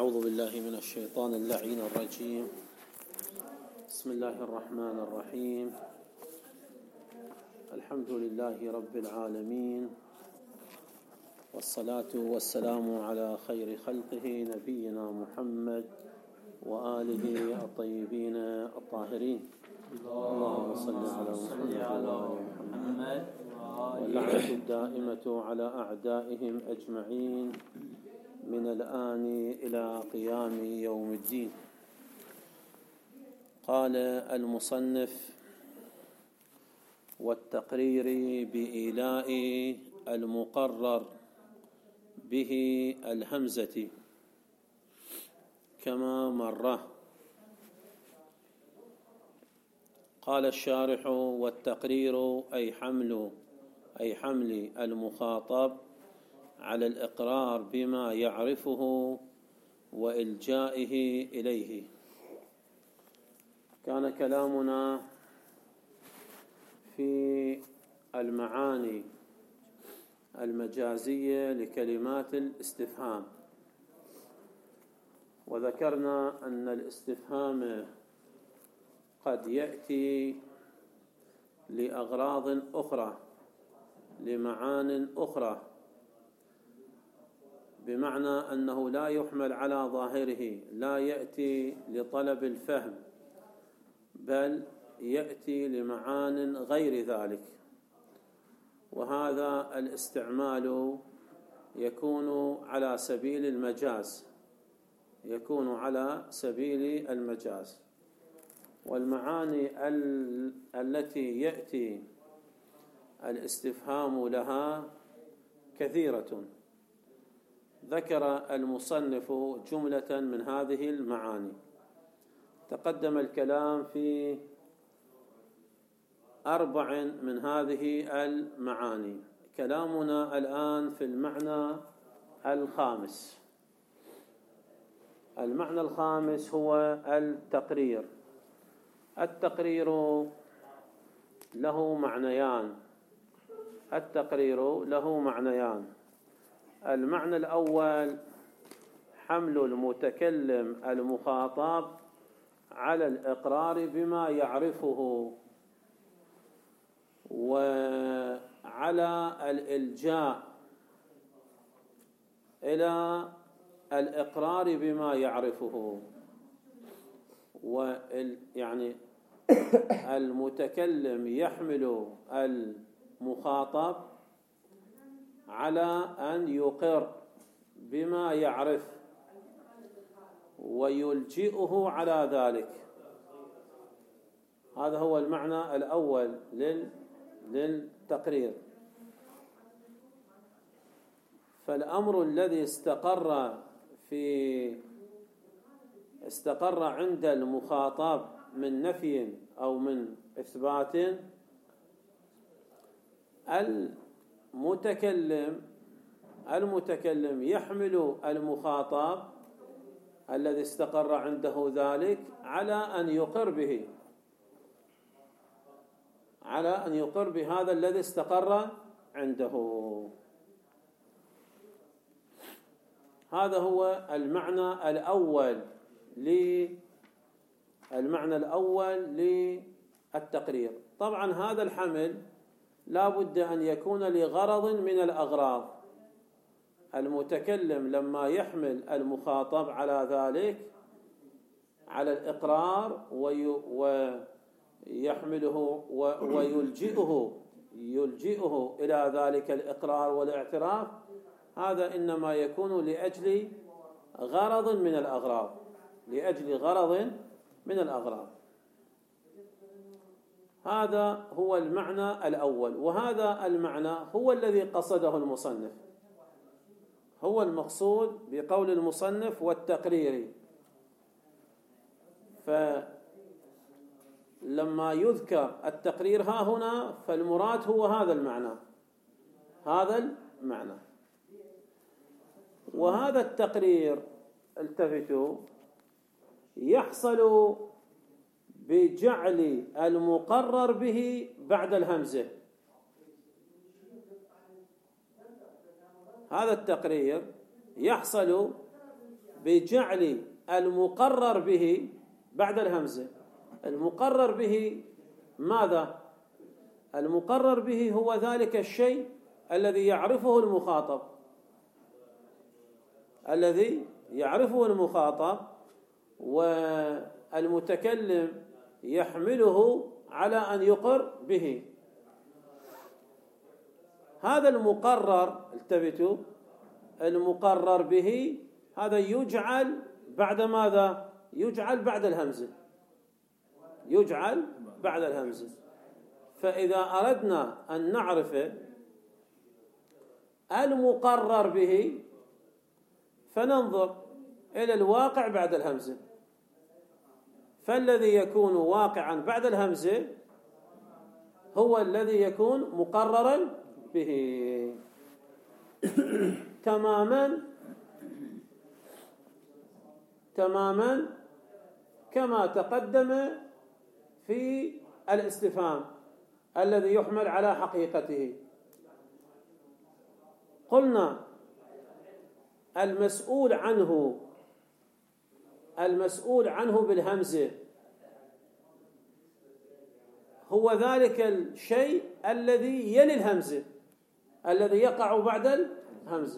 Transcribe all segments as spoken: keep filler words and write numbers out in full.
أعوذ بالله من الشيطان اللعين الرجيم. بسم الله الرحمن الرحيم. الحمد لله رب العالمين، والصلاة والسلام على خير خلقه نبينا محمد وآله الطيبين الطاهرين. اللهم صل على محمد واللعنة الدائمة على أعدائهم أجمعين من الآن إلى قيام يوم الدين. قال المصنف: والتقرير بإيلاء المقرر به الهمزة كما مر. قال الشارح: والتقرير أي حمل أي حمل المخاطب على الإقرار بما يعرفه وإلجائه إليه. كان كلامنا في المعاني المجازية لكلمات الاستفهام، وذكرنا أن الاستفهام قد يأتي لأغراض أخرى، لمعان أخرى، بمعنى أنه لا يحمل على ظاهره، لا يأتي لطلب الفهم، بل يأتي لمعان غير ذلك. وهذا الاستعمال يكون على سبيل المجاز، يكون على سبيل المجاز. والمعاني ال... التي يأتي الاستفهام لها كثيرة. ذكر المصنف جملة من هذه المعاني. تقدم الكلام في أربع من هذه المعاني. كلامنا الآن في المعنى الخامس. المعنى الخامس هو التقرير. التقرير له معنيان. التقرير له معنيان. المعنى الأول: حمل المتكلم المخاطب على الإقرار بما يعرفه وعلى الإلجاء إلى الإقرار بما يعرفه. يعني المتكلم يحمل المخاطب على أن يقر بما يعرف ويلجئه على ذلك. هذا هو المعنى الأول للتقرير. فالأمر الذي استقر في استقر عند المخاطب من نفي أو من إثبات، المتكلم المتكلم يحمل المخاطب الذي استقر عنده ذلك على أن يقر به، على أن يقر بهذا الذي استقر عنده. هذا هو المعنى الأول للمعنى الأول للتقرير. طبعا هذا الحمل لا بد أن يكون لغرض من الأغراض. المتكلم لما يحمل المخاطب على ذلك، على الإقرار، ويحمله ويلجئه يلجئه إلى ذلك الإقرار والاعتراف، هذا إنما يكون لأجل غرض من الأغراض، لأجل غرض من الأغراض. هذا هو المعنى الأول، وهذا المعنى هو الذي قصده المصنف، هو المقصود بقول المصنف والتقرير. فلما يذكر التقرير ها هنا فالمراد هو هذا المعنى، هذا المعنى. وهذا التقرير، التفتوا، يحصل بجعل المقرر به بعد الهمزة. هذا التقرير يحصل بجعل المقرر به بعد الهمزة. المقرر به ماذا؟ المقرر به هو ذلك الشيء الذي يعرفه المخاطب، الذي يعرفه المخاطب والمتكلم يحمله على أن يقر به. هذا المقرر، التفتوا، المقرر به هذا يجعل بعد ماذا؟ يجعل بعد الهمزة، يجعل بعد الهمزة. فإذا أردنا أن نعرف المقرر به فننظر إلى الواقع بعد الهمزة، فالذي يكون واقعا بعد الهمزة هو الذي يكون مقررا به تماما تماما كما تقدم في الاستفهام الذي يحمل على حقيقته. قلنا المسؤول عنه المسؤول عنه بالهمزة هو ذلك الشيء الذي يلي الهمزة، الذي يقع بعد الهمزة،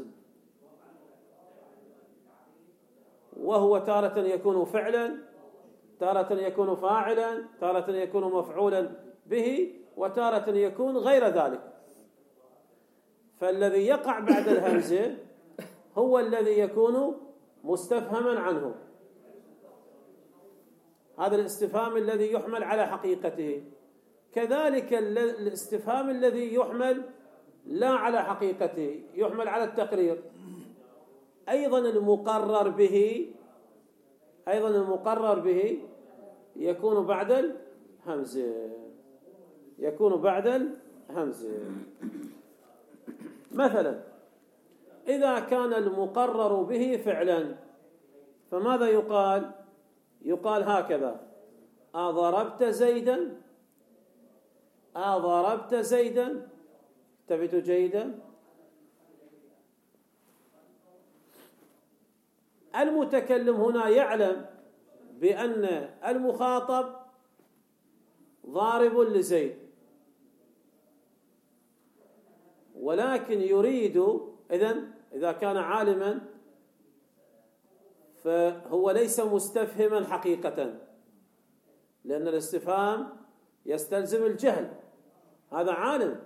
وهو تارة يكون فعلا، تارة يكون فاعلا، تارة يكون مفعولا به، وتارة يكون غير ذلك. فالذي يقع بعد الهمزة هو الذي يكون مستفهما عنه، هذا الاستفهام الذي يحمل على حقيقته. كذلك الاستفهام الذي يحمل لا على حقيقته، يحمل على التقرير، أيضا المقرر به أيضا المقرر به يكون بعد الهمزة، يكون بعد الهمزة. مثلا إذا كان المقرر به فعلا فماذا يقال؟ يقال هكذا: أضربت زيدا، أضربت زيدا. انتبهوا جيدا، المتكلم هنا يعلم بأن المخاطب ضارب لزيد، ولكن يريد، إذن إذا كان عالما فهو ليس مستفهما حقيقة، لأن الاستفهام يستلزم الجهل، هذا عالم،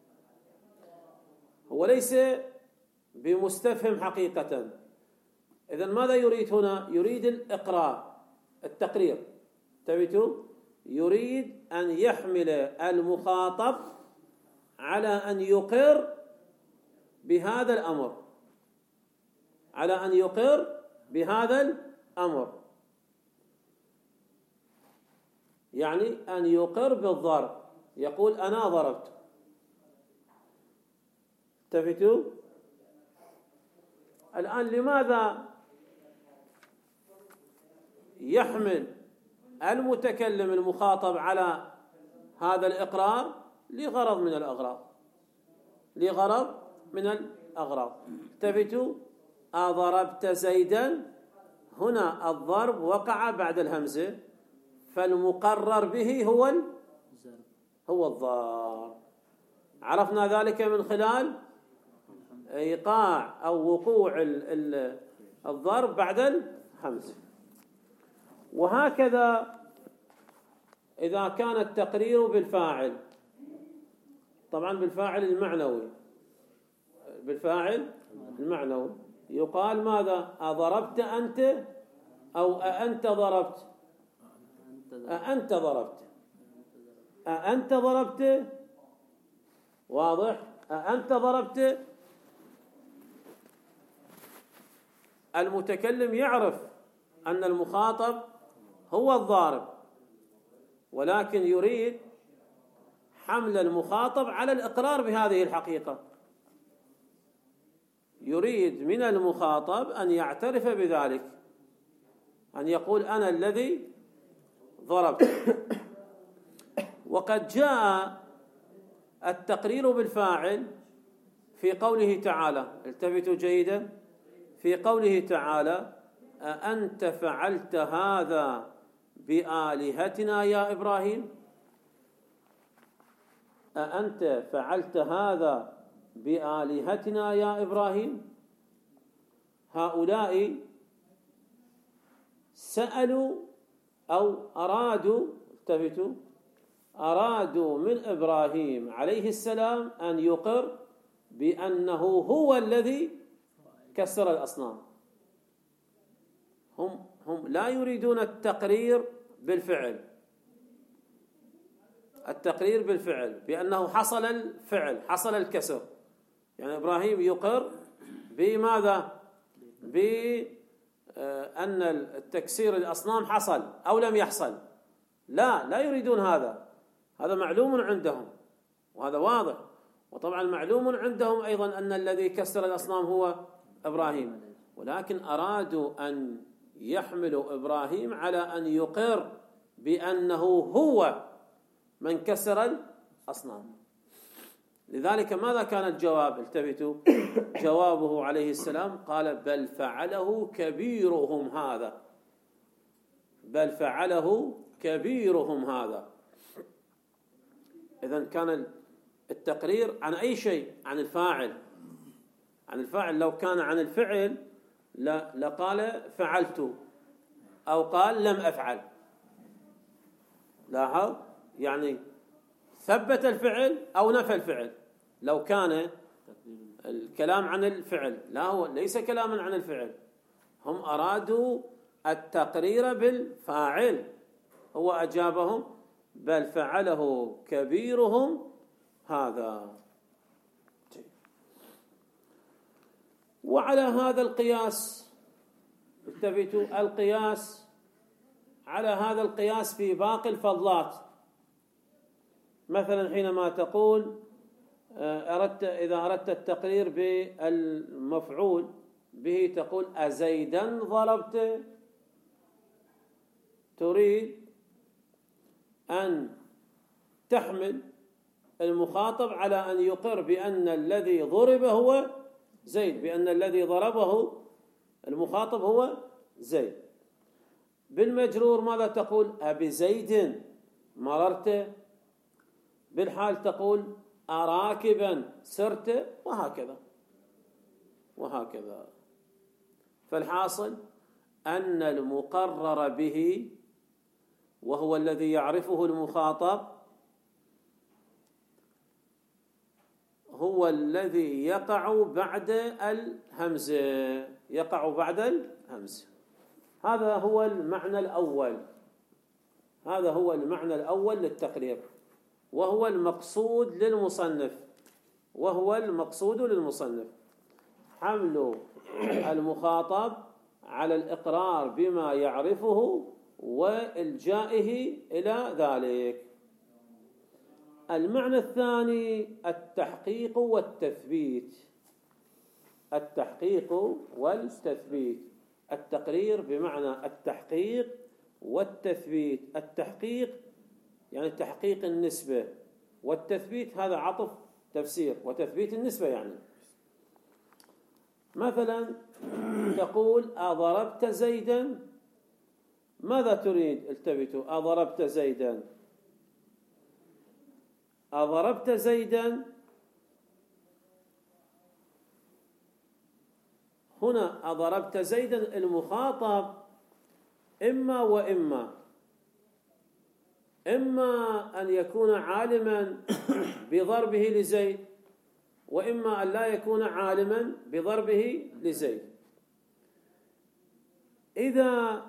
هو ليس بمستفهم حقيقة. إذن ماذا يريد هنا؟ يريد الإقرار، التقرير. انتبهوا، يريد أن يحمل المخاطب على أن يقر بهذا الأمر، على أن يقر بهذا الأمر، يعني أن يقر بالضرب، يقول أنا ضربت. انتبهوا. الآن لماذا يحمل المتكلم المخاطب على هذا الإقرار؟ لغرض من الأغراض، لغرض من الأغراض. انتبهوا، أضربت زيدا، هنا الضرب وقع بعد الهمزة، فالمقرر به هو هو الضرب. عرفنا ذلك من خلال إيقاع أو وقوع الضرب بعد الهمزة. وهكذا إذا كان التقرير بالفاعل، طبعا بالفاعل المعنوي، بالفاعل المعنوي يقال ماذا؟ أضربت أنت، أو أأنت ضربت، أأنت ضربت، أأنت ضربت، واضح؟ أأنت ضربت. المتكلم يعرف أن المخاطب هو الضارب، ولكن يريد حمل المخاطب على الإقرار بهذه الحقيقة، يريد من المخاطب أن يعترف بذلك، أن يقول أنا الذي ضربت. وقد جاء التقرير بالفاعل في قوله تعالى، التفتوا جيدا، في قوله تعالى: أأنت فعلت هذا بآلهتنا يا إبراهيم؟ أأنت فعلت هذا بآلهتنا يا إبراهيم؟ هؤلاء سألوا أو أرادوا التفتوا أرادوا من إبراهيم عليه السلام أن يقر بأنه هو الذي كسر الأصنام. هم هم لا يريدون التقرير بالفعل، التقرير بالفعل بأنه حصل الفعل، حصل الكسر. يعني إبراهيم يقر بماذا؟ بأن التكسير الأصنام حصل أو لم يحصل. لا لا يريدون هذا، هذا معلوم عندهم وهذا واضح. وطبعا معلوم عندهم أيضا أن الذي كسر الأصنام هو إبراهيم، ولكن أرادوا أن يحملوا إبراهيم على أن يقر بأنه هو من كسر الأصنام. لذلك ماذا كان الجواب؟ التفتوا جوابه عليه السلام قال بل فعله كبيرهم هذا، بل فعله كبيرهم هذا. إذن كان التقرير عن أي شيء؟ عن الفاعل، عن الفاعل. لو كان عن الفعل لقال فعلت أو قال لم أفعل. لاحظ، يعني ثبت الفعل أو نفى الفعل. لو كان الكلام عن الفعل، لا هو ليس كلاما عن الفعل، هم أرادوا التقرير بالفاعل. هو أجابهم بل فعله كبيرهم هذا. وعلى هذا القياس التفتوا القياس على هذا القياس في باقي الفضلات. مثلا حينما تقول أردت إذا أردت التقرير بالمفعول به تقول أزيدا ضربت، تريد أن تحمل المخاطب على أن يقر بأن الذي ضرب هو زيد، بأن الذي ضربه المخاطب هو زيد. بالمجرور ماذا تقول؟ أبي زيد مررت. بالحال تقول أراكبا سرت، وهكذا وهكذا. فالحاصل أن المقرر به وهو الذي يعرفه المخاطب هو الذي يقع بعد الهمزة، يقع بعد الهمزة. هذا هو المعنى الأول، هذا هو المعنى الأول للتقرير، وهو المقصود للمصنف، وهو المقصود للمصنف حمل المخاطب على الإقرار بما يعرفه وإلجائه إلى ذلك. المعنى الثاني التحقيق والتثبيت. التحقيق والتثبيت، التقرير بمعنى التحقيق والتثبيت. التحقيق يعني تحقيق النسبة، والتثبيت هذا عطف تفسير، وتثبيت النسبة يعني مثلا تقول أضربت زيدا، ماذا تريد؟ التفتوا أضربت زيدا، أضربت زيدا هنا أضربت زيدا المخاطب إما وإما، إما أن يكون عالما بضربه لزيد، وإما أن لا يكون عالما بضربه لزيد. إذا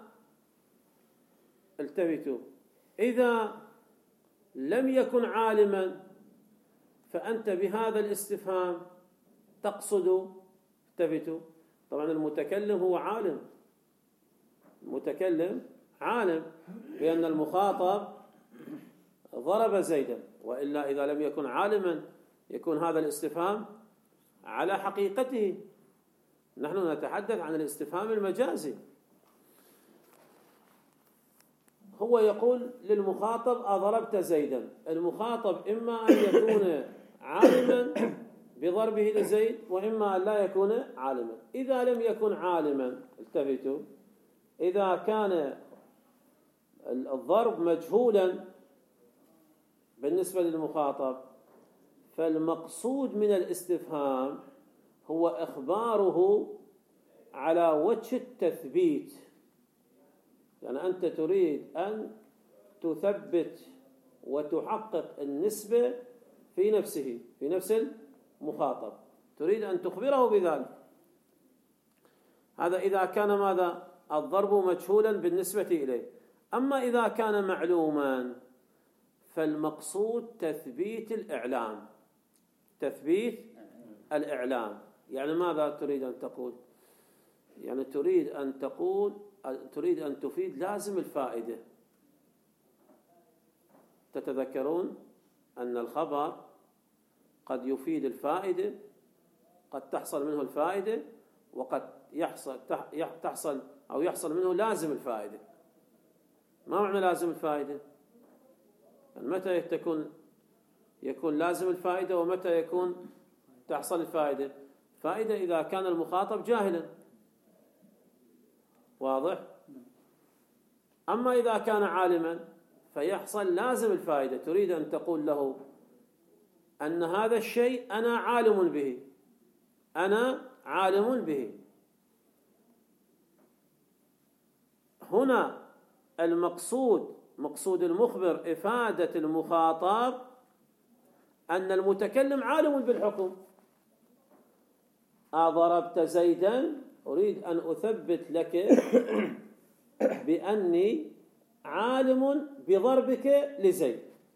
التفتوا إذا لم يكن عالما فأنت بهذا الاستفهام تقصد التفتوا طبعا المتكلم هو عالم، المتكلم عالم بأن المخاطب ضرب زيدا، وإلا إذا لم يكن عالما يكون هذا الاستفهام على حقيقته. نحن نتحدث عن الاستفهام المجازي. هو يقول للمخاطب أضربت زيدا، المخاطب إما أن يكون عالما بضربه لزيد، وإما أن لا يكون عالما. إذا لم يكن عالما التفتوا إذا كان الضرب مجهولا بالنسبة للمخاطب، فالمقصود من الاستفهام هو إخباره على وجه التثبيت. يعني أنت تريد أن تثبت وتحقق النسبة في نفسه، في نفس المخاطب، تريد أن تخبره بذلك. هذا إذا كان ماذا؟ الضرب مجهولا بالنسبة إليه. أما إذا كان معلوما فالمقصود تثبيت الإعلام، تثبيت الإعلام. يعني ماذا تريد أن تقول؟ يعني تريد أن تقول، تريد أن تفيد لازم الفائدة. تتذكرون أن الخبر قد يفيد الفائدة، قد تحصل منه الفائدة، وقد يحصل تحصل أو يحصل منه لازم الفائدة. ما معنى لازم الفائدة؟ يعني متى تكون يكون لازم الفائدة ومتى يكون تحصل الفائدة؟ فائدة إذا كان المخاطب جاهلا، واضح؟ أما إذا كان عالما فيحصل لازم الفائدة. تريد أن تقول له أن هذا الشيء أنا عالم به، أنا عالم به. هنا المقصود، مقصود المخبر إفادة المخاطب أن المتكلم عالم بالحكم. أضربت زيدا، أريد أن أثبت لك بأني عالم بضربك لزيد،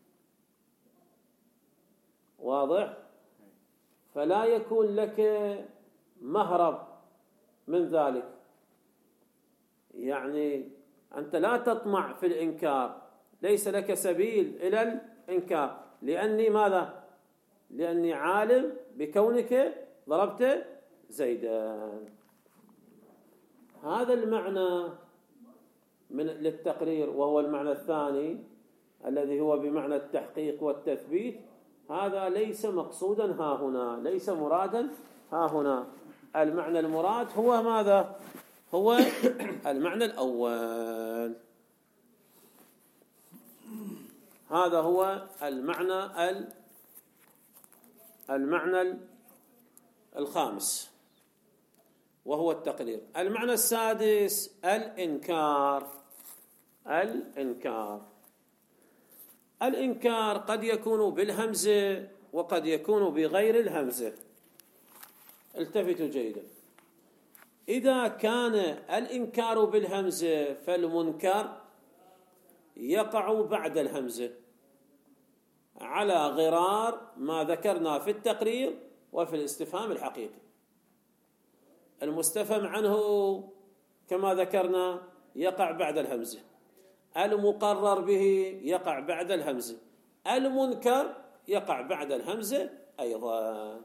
واضح؟ فلا يكون لك مهرب من ذلك. يعني أنت لا تطمع في الإنكار، ليس لك سبيل إلى الإنكار، لأني ماذا؟ لأني عالم بكونك ضربت زيدا. هذا المعنى من للتقرير، وهو المعنى الثاني الذي هو بمعنى التحقيق والتثبيت. هذا ليس مقصودا ها هنا، ليس مرادا ها هنا. المعنى المراد هو ماذا؟ هو المعنى الأول. هذا هو المعنى ال المعنى الخامس وهو التقرير. المعنى السادس الإنكار. الإنكار الإنكار قد يكون بالهمزة وقد يكون بغير الهمزة. التفتوا جيدا. إذا كان الإنكار بالهمزة فالمنكر يقع بعد الهمزة على غرار ما ذكرنا في التقرير وفي الاستفهام الحقيقي. المستفهم عنه كما ذكرنا يقع بعد الهمزة، المقرر به يقع بعد الهمزة، المنكر يقع بعد الهمزة أيضا،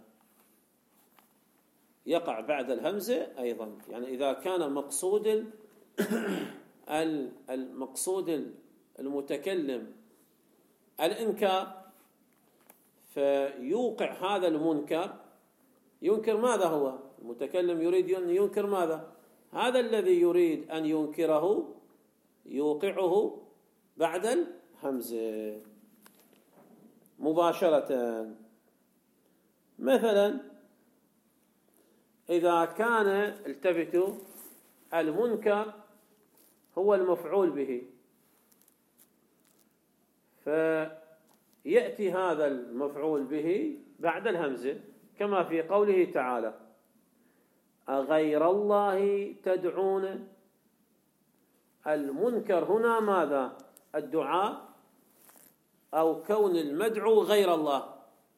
يقع بعد الهمزة أيضا. يعني إذا كان مقصود المقصود المتكلم الإنكار فيوقع هذا المنكر. ينكر ماذا؟ هو المتكلم يريد أن ينكر ماذا؟ هذا الذي يريد أن ينكره يوقعه بعد الهمزة مباشرة. مثلا إذا كان، التفتوا، المنكر هو المفعول به، فيأتي هذا المفعول به بعد الهمزة كما في قوله تعالى أغير الله تدعون. المنكر هنا ماذا؟ الدعاء أو كون المدعو غير الله.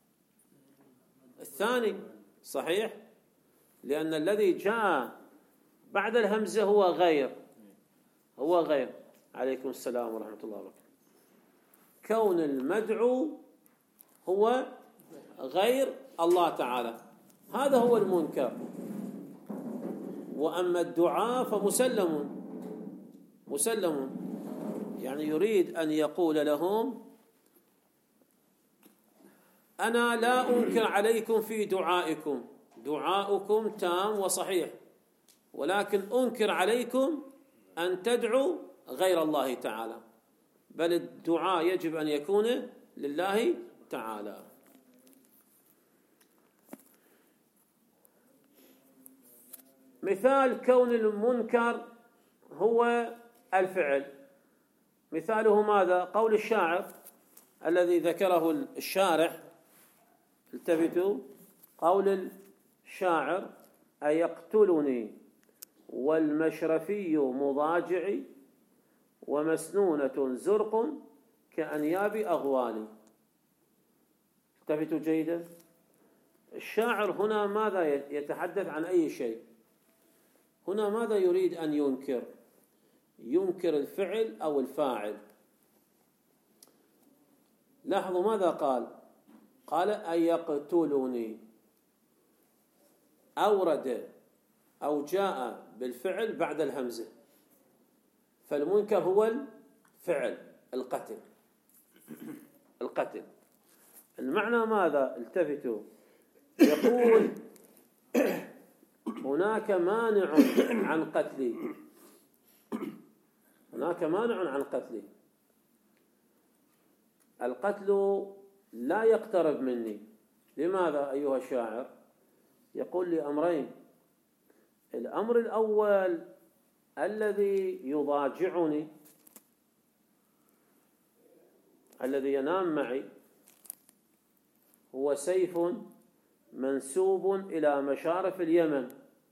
الثاني صحيح، لأن الذي جاء بعد الهمزة هو غير، هو غير. عليكم السلام ورحمة الله وبركاته. كون المدعو هو غير الله تعالى، هذا هو المنكر. وأما الدعاء فمسلم، مسلم. يعني يريد أن يقول لهم أنا لا أنكر عليكم في دعائكم، دعاؤكم تام وصحيح، ولكن أنكر عليكم أن تدعو غير الله تعالى، بل الدعاء يجب أن يكون لله تعالى. مثال كون المنكر هو الفعل، مثاله ماذا؟ قول الشاعر الذي ذكره الشارح، التفتوا، قول الشاعر: أيقتلني والمشرفي مضاجعي ومسنونة زرق كأنياب أغوالي. التفتوا جيدا، الشاعر هنا ماذا يتحدث عن أي شيء؟ هنا ماذا يريد أن ينكر؟ ينكر الفعل أو الفاعل. لاحظوا ماذا قال؟ قال أيقتلني، أورد أو جاء بالفعل بعد الهمزة، فالمنكر هو الفعل، القتل. القتل المعنى ماذا؟ التفتوا، يقول هناك مانع عن قتلي، هناك مانع عن قتلي، القتل لا يقترب مني. لماذا أيها الشاعر؟ يقول لي أمرين: الأمر الأول الذي يضاجعني، الذي ينام معي، هو سيف منسوب إلى مشارف اليمن،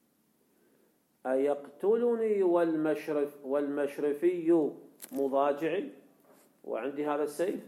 أيقتلني والمشرف والمشرفي مضاجعي، وعندي هذا السيف،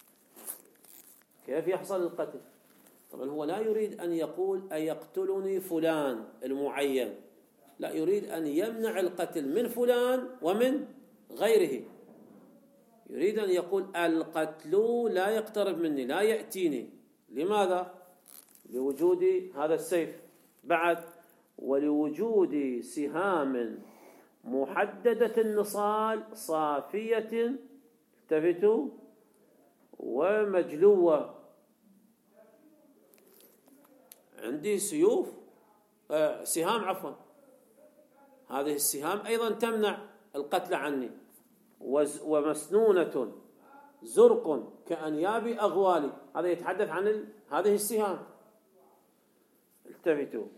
كيف يحصل القتل؟ طبعا هو لا يريد أن يقول أيقتلني فلان المعين، لا، يريد أن يمنع القتل من فلان ومن غيره، يريد أن يقول القتل لا يقترب مني، لا يأتيني. لماذا؟ لوجود هذا السيف. بعد: ولوجود سهام محددة النصال صافية، التفتوا، ومجلوة. عندي سيوف، آه سهام عفوا، هذه السهام أيضا تمنع القتل عني، ومسنونة زرق كأنياب أغوالي، هذا يتحدث عن ال... هذه السهام. التفتوا،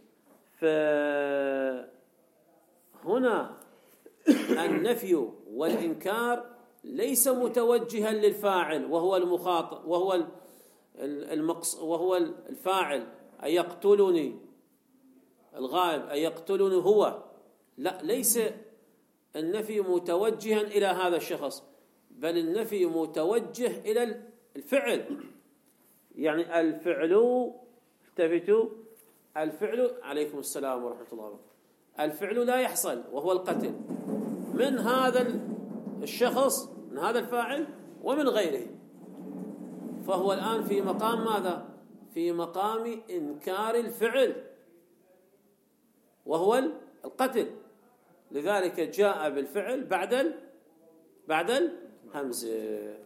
فهنا النفي والإنكار ليس متوجها للفاعل وهو المخاطب، وهو المقص وهو الفاعل أيقتلني الغائب، أيقتلني هو، لا، ليس النفي متوجها إلى هذا الشخص، بل النفي متوجه إلى الفعل. يعني الفعل، التفتوا، الفعل، عليكم السلام ورحمة الله وبركاته، الفعل لا يحصل وهو القتل من هذا الشخص، من هذا الفاعل ومن غيره، فهو الآن في مقام ماذا؟ في مقام إنكار الفعل وهو القتل، لذلك جاء بالفعل بعد ال... بعد الهمزة.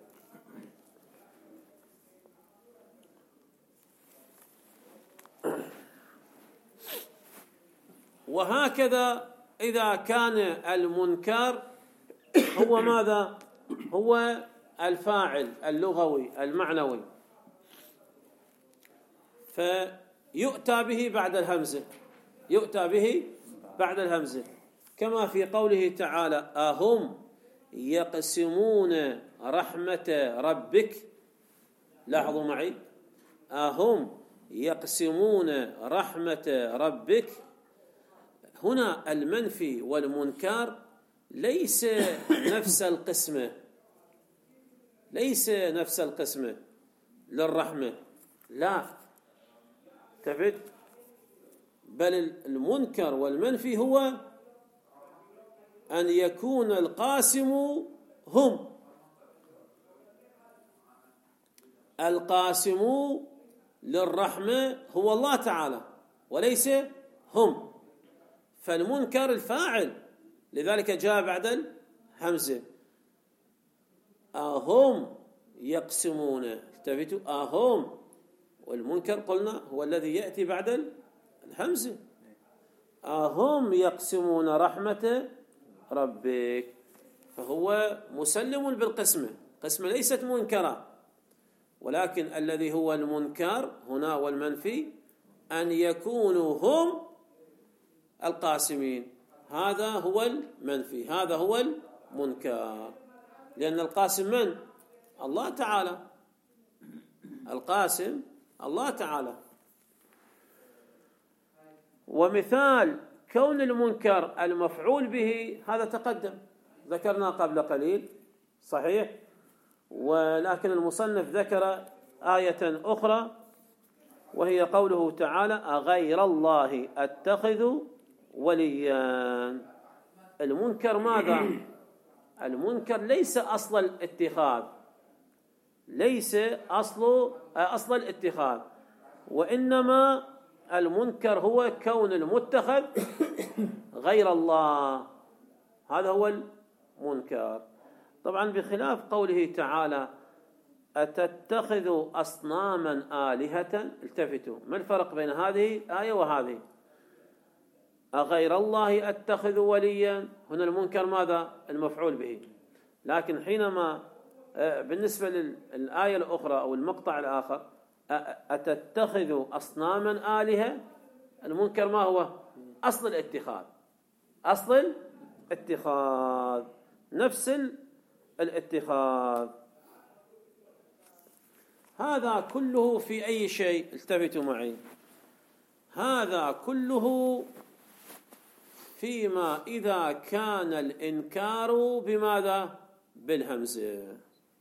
وهكذا إذا كان المنكر هو ماذا؟ هو الفاعل اللغوي المعنوي، فيؤتى به بعد الهمزة، يؤتى به بعد الهمزة، كما في قوله تعالى: أهم يقسمون رحمة ربك. لاحظوا معي: أهم يقسمون رحمة ربك. هنا المنفي والمنكر ليس نفس القسمة، ليس نفس القسمة للرحمة، لا، تفت، بل المنكر والمنفي هو أن يكون القاسم هم، القاسم للرحمة هو الله تعالى وليس هم، فالمنكر الفاعل، لذلك جاء بعد الهمزة. أهم يقسمون، التفتوا، أهم، والمنكر قلنا هو الذي يأتي بعد الهمزة. أهم يقسمون رحمة ربك، فهو مسلم بالقسمة، قسمة ليست منكرة، ولكن الذي هو المنكر هنا والمنفي أن يكونوا هم القاسمين، هذا هو المنفي، هذا هو المنكر. لأن القاسم من؟ الله تعالى، القاسم الله تعالى. ومثال كون المنكر المفعول به هذا تقدم ذكرنا قبل قليل، صحيح، ولكن المصنف ذكر آية أخرى وهي قوله تعالى: أغير الله أتخذ وليا. المنكر ماذا؟ المنكر ليس أصل الاتخاذ، ليس أصل أصل الاتخاذ، وإنما المنكر هو كون المتخذ غير الله، هذا هو المنكر. طبعا بخلاف قوله تعالى: أتتخذ أصناما آلهة. التفتوا، ما الفرق بين هذه الآية وهذه؟ أغير الله أتخذ وليا، هنا المنكر ماذا؟ المفعول به. لكن حينما بالنسبة للآية الأخرى أو المقطع الآخر: أتتخذ أصناما آلهة، المنكر ما هو؟ أصل الاتخاذ، أصل الاتخاذ، نفس الاتخاذ. هذا كله في أي شيء؟ التفتوا معي، هذا كله فيما إذا كان الإنكار بماذا؟ بالهمزة.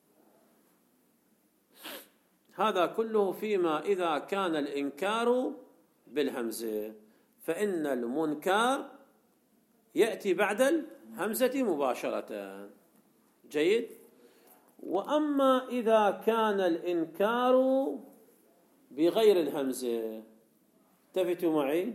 هذا كله فيما إذا كان الإنكار بالهمزة، فإن المنكر يأتي بعد الهمزة مباشرة. جيد. وأما إذا كان الإنكار بغير الهمزة، التفتوا معي،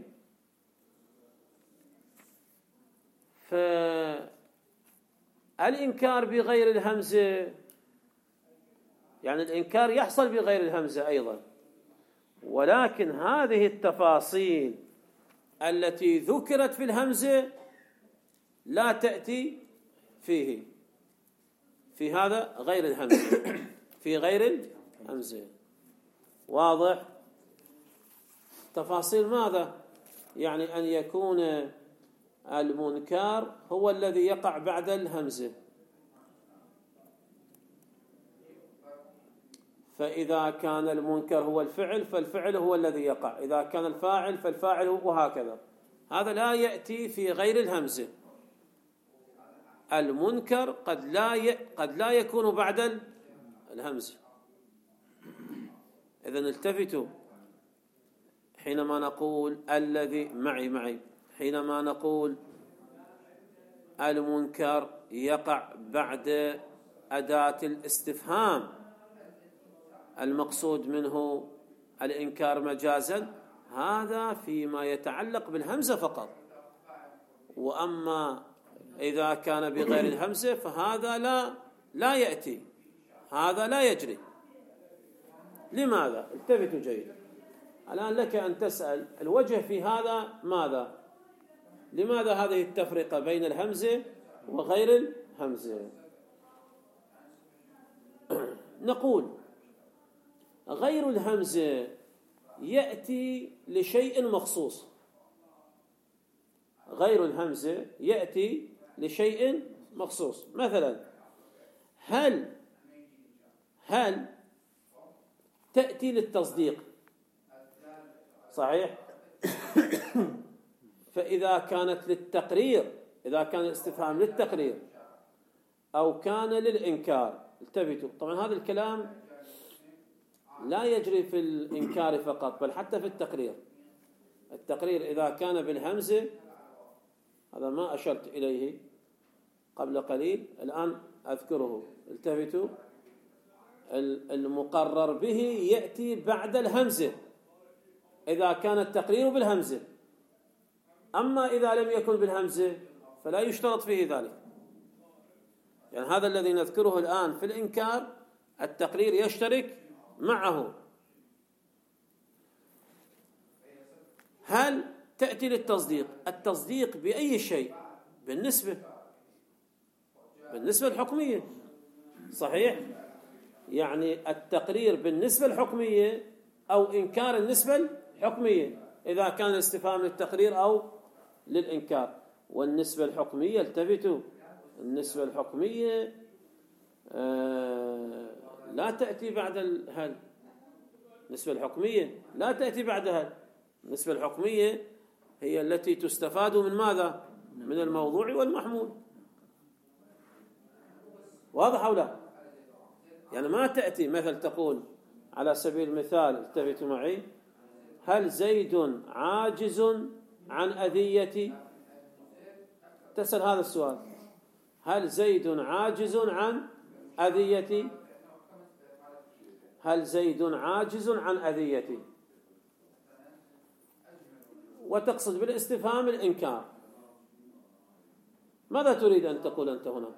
فالإنكار بغير الهمزة يعني الإنكار يحصل بغير الهمزة أيضا، ولكن هذه التفاصيل التي ذكرت في الهمزة لا تأتي فيه، في هذا غير الهمزة، في غير الهمزة. واضح؟ تفاصيل ماذا؟ يعني أن يكون المنكر هو الذي يقع بعد الهمزة، فإذا كان المنكر هو الفعل فالفعل هو الذي يقع، إذا كان الفاعل فالفاعل هو، وهكذا. هذا لا يأتي في غير الهمزة. المنكر قد لا ي... قد لا يكون بعد الهمزة. إذن التفتوا، حينما نقول الذي معي معي حينما نقول المنكر يقع بعد أداة الاستفهام المقصود منه الإنكار مجازا، هذا فيما يتعلق بالهمزة فقط. وأما إذا كان بغير الهمزة فهذا لا لا يأتي، هذا لا يجري. لماذا؟ التفتوا جيد. الآن لك أن تسأل الوجه في هذا ماذا؟ لماذا هذه التفرقة بين الهمزة وغير الهمزة؟ نقول غير الهمزة يأتي لشيء مخصوص، غير الهمزة يأتي لشيء مخصوص. مثلا هل هل تأتي للتصديق، صحيح؟ فإذا كانت للتقرير، إذا كان الاستفهام للتقرير أو كان للإنكار، التفتوا. طبعا هذا الكلام لا يجري في الإنكار فقط، بل حتى في التقرير. التقرير إذا كان بالهمزة، هذا ما أشرت إليه قبل قليل، الآن أذكره. التفتوا، المقرر به يأتي بعد الهمزة إذا كان التقرير بالهمزة، أما إذا لم يكن بالهمزة فلا يشترط فيه ذلك. يعني هذا الذي نذكره الآن في الإنكار التقرير يشترك معه. هل تأتي للتصديق؟ التصديق بأي شيء؟ بالنسبة. بالنسبة الحكمية، صحيح؟ يعني التقرير بالنسبة الحكمية أو إنكار النسبة الحكمية، إذا كان الاستفهام للتقرير أو للإنكار. والنسبة الحكمية، التفتوا، النسبة الحكمية آه لا تأتي بعد هل. النسبة الحكمية لا تأتي بعد هل. النسبة الحكمية هي التي تستفاد من ماذا؟ من الموضوع والمحمول. واضح أو لا؟ يعني ما تأتي مثل تقول على سبيل المثال، التفتوا معي، هل زيد عاجز عن أذيتي؟ تسأل هذا السؤال، هل زيد عاجز عن أذيتي؟ هل زيد عاجز عن أذيتي؟ وتقصد بالاستفهام الإنكار. ماذا تريد أن تقول أنت هنا؟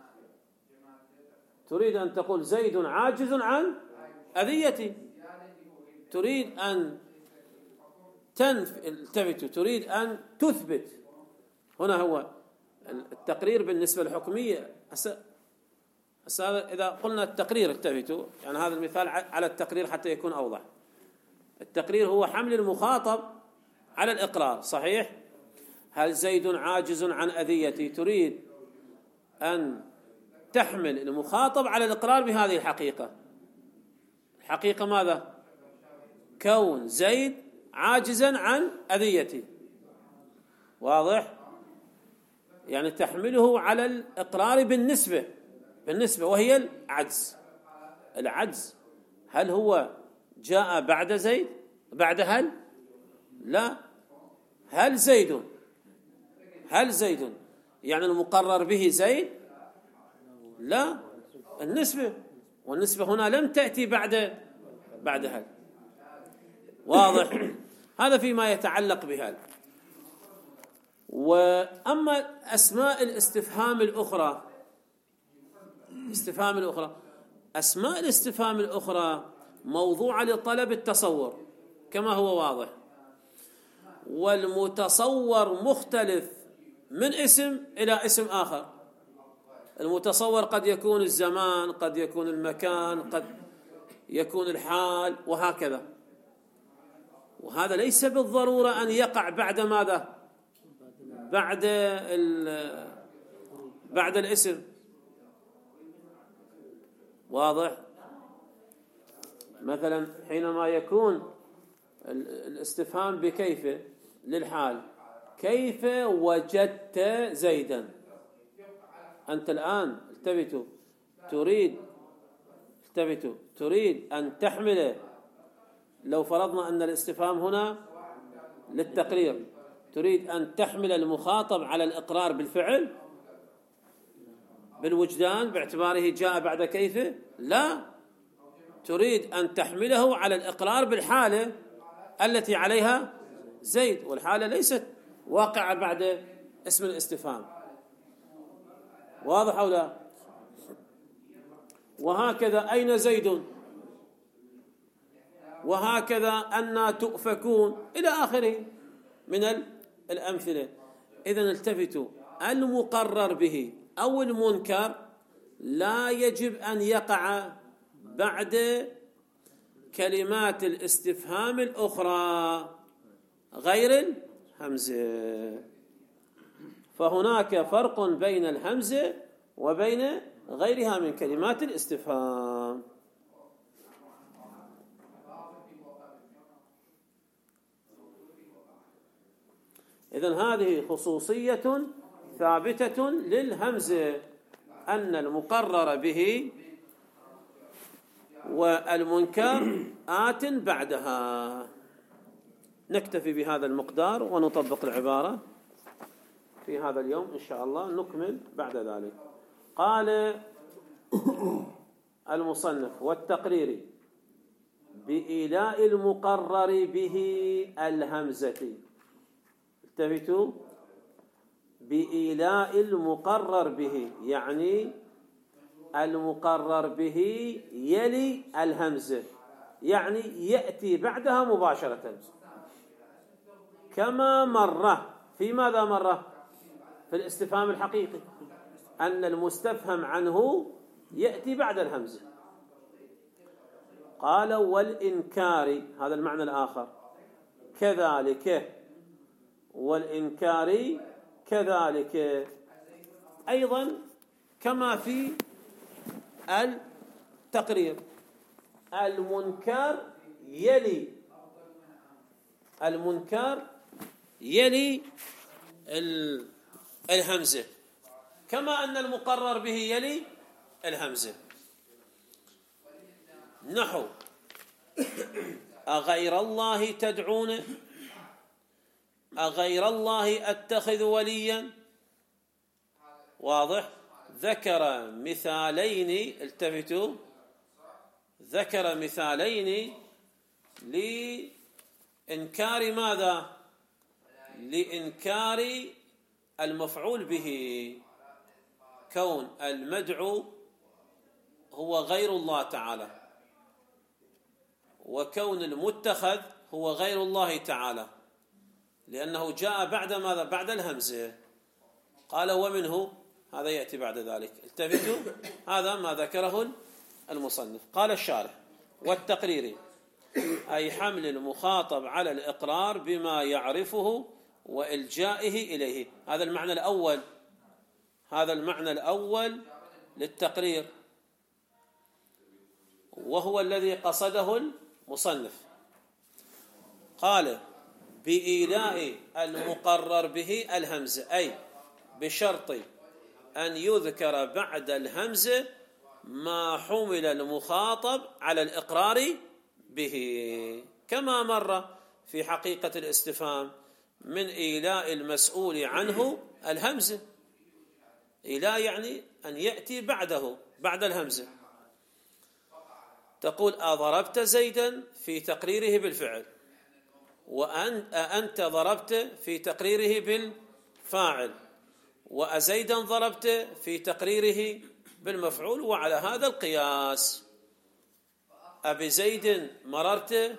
تريد أن تقول زيد عاجز عن أذيتي، تريد أن تنفي، تريد أن تثبت. هنا هو التقرير بالنسبة الحكمية. إذا قلنا التقرير، التفتوا، يعني هذا المثال على التقرير حتى يكون أوضح. التقرير هو حمل المخاطب على الإقرار، صحيح؟ هل زيد عاجز عن أذيتي؟ تريد أن تحمل المخاطب على الإقرار بهذه الحقيقة. الحقيقة ماذا؟ كون زيد عاجزا عن أذيتي. واضح؟ يعني تحمله على الإقرار بالنسبة بالنسبة وهي العجز. العجز هل هو جاء بعد زيد؟ بعد هل؟ لا. هل زيد هل زيد يعني المقرر به زيد؟ لا، النسبة، والنسبة هنا لم تأتي بعد بعد هل. واضح؟ هذا فيما يتعلق بهل. وأما أسماء الاستفهام الأخرى، استفهام الأخرى أسماء الاستفهام الأخرى موضوعة لطلب التصور كما هو واضح، والمتصور مختلف من اسم إلى اسم آخر. المتصور قد يكون الزمان، قد يكون المكان، قد يكون الحال، وهكذا. وهذا ليس بالضرورة أن يقع بعد ماذا؟ بعد بعد الاسم. واضح؟ مثلا حينما يكون الاستفهام بكيف للحال، كيف وجدت زيدا؟ أنت الآن التفتوا تريد التفتوا تريد أن تحمل، لو فرضنا أن الاستفهام هنا للتقرير، تريد أن تحمل المخاطب على الإقرار بالفعل بالوجدان باعتباره جاء بعد كيف؟ لا، تريد أن تحمله على الإقرار بالحالة التي عليها زيد، والحالة ليست واقعة بعد اسم الاستفهام. واضح أو لا؟ وهكذا أين زيد؟ وهكذا أن تؤفكون إلى آخره من الأمثلة. إذن التفتوا، المقرر به أو المنكر لا يجب أن يقع بعد كلمات الاستفهام الأخرى غير الهمزة. فهناك فرق بين الهمزة وبين غيرها من كلمات الاستفهام. إذن هذه خصوصية ثابتة للهمزة، أن المقرر به والمنكر آت بعدها. نكتفي بهذا المقدار ونطبق العبارة في هذا اليوم إن شاء الله، نكمل بعد ذلك. قال المصنف: والتقرير بإيلاء المقرر به الهمزة. التفتوا، بإيلاء المقرر به، يعني المقرر به يلي الهمزة، يعني يأتي بعدها مباشرة، كما مر في ماذا مر؟ في الاستفهام الحقيقي. أن المستفهم عنه يأتي بعد الهمزة. قال والإنكار، هذا المعنى الآخر، كذلك، والإنكار كذلك أيضا كما في التقرير. المنكر يلي المنكر يلي الهمزة، كما أن المقرر به يلي الهمزة. نحو أغير الله تدعون، أغير الله أتخذ وليا، واضح؟ ذكر مثالين، التفتوا، ذكر مثالين لإنكار ماذا؟ لإنكار المفعول به، كون المدعو هو غير الله تعالى، وكون المتخذ هو غير الله تعالى، لأنه جاء بعد ماذا؟ بعد الهمزة. قال ومنه، هذا يأتي بعد ذلك، التفتوا، هذا ما ذكره المصنف. قال الشارح والتقرير أي حمل المخاطب على الإقرار بما يعرفه وإلجائه إليه. هذا المعنى الأول، هذا المعنى الأول للتقرير، وهو الذي قصده المصنف. قال بإيلاء المقرر به الهمزة، أي بشرط أن يذكر بعد الهمزة ما حمل المخاطب على الإقرار به، كما مر في حقيقة الاستفهام من إيلاء المسؤول عنه الهمزة. إيلاء يعني أن يأتي بعده، بعد الهمزة. تقول أضربت زيدا في تقريره بالفعل، وأنت ضربت في تقريره بالفاعل، وأزيدا ضربت في تقريره بالمفعول. وعلى هذا القياس أبي زيد مررت،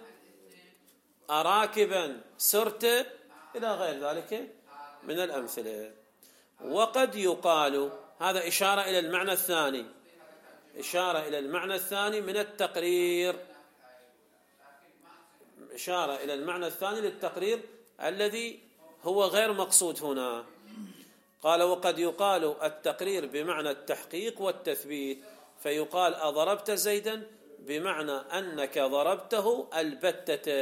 أراكبا سرت، إلى غير ذلك من الأمثلة. وقد يقال، هذا إشارة إلى المعنى الثاني، إشارة إلى المعنى الثاني من التقرير، إشارة إلى المعنى الثاني للتقرير الذي هو غير مقصود هنا. قال وقد يقال التقرير بمعنى التحقيق والتثبيت، فيقال أضربت زيدا بمعنى أنك ضربته البتة،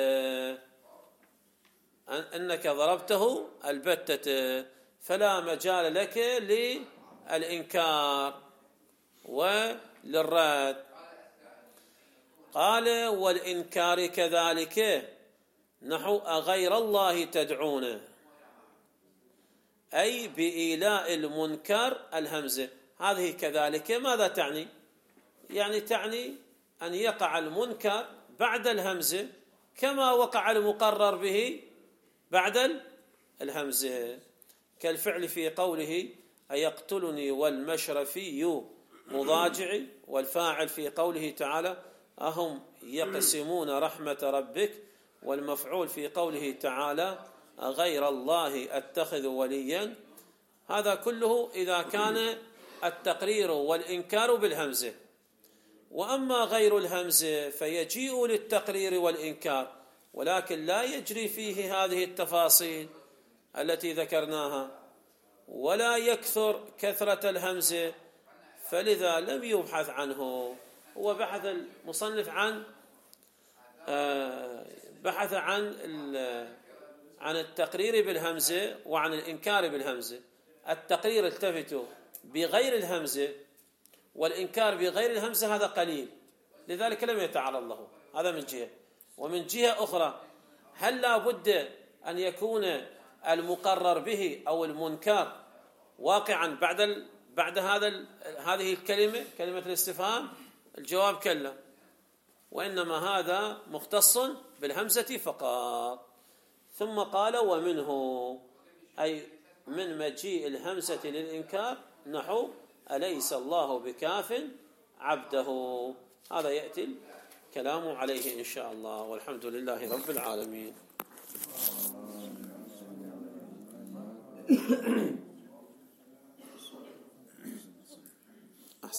أنك ضربته البتة، فلا مجال لك للإنكار وللرد. قال والإنكار كذلك، نحو أغير الله تدعون، أي بإيلاء المنكر الهمزة. هذه كذلك ماذا تعني؟ يعني تعني أن يقع المنكر بعد الهمزة كما وقع المقرر به بعد الهمزة، كالفعل في قوله أيقتلني والمشرفي مضاجع، والفاعل في قوله تعالى أهم يقسمون رحمة ربك، والمفعول في قوله تعالى غير الله أتخذ وليا. هذا كله إذا كان التقرير والإنكار بالهمزة. وأما غير الهمزة فيجيء للتقرير والإنكار، ولكن لا يجري فيه هذه التفاصيل التي ذكرناها، ولا يكثر كثرة الهمزة، فلذا لم يبحث عنه. هو بحث المصنف عن بحث عن عن التقرير بالهمزة وعن الإنكار بالهمزة. التقرير التفتوا بغير الهمزة، والإنكار بغير الهمزة هذا قليل، لذلك لم يتعرض له. هذا من جهة. ومن جهة أخرى، هل لا بد أن يكون المقرر به أو المنكر واقعا بعد ال... بعد هذا ال... هذه الكلمة، كلمة الاستفهام؟ الجواب كلا، وإنما هذا مختص بالهمزة فقط. ثم قال ومنه، أي من مجيء الهمزة للإنكار، نحو أليس الله بكاف عبده. هذا يأتي الكلام عليه إن شاء الله، والحمد لله رب العالمين.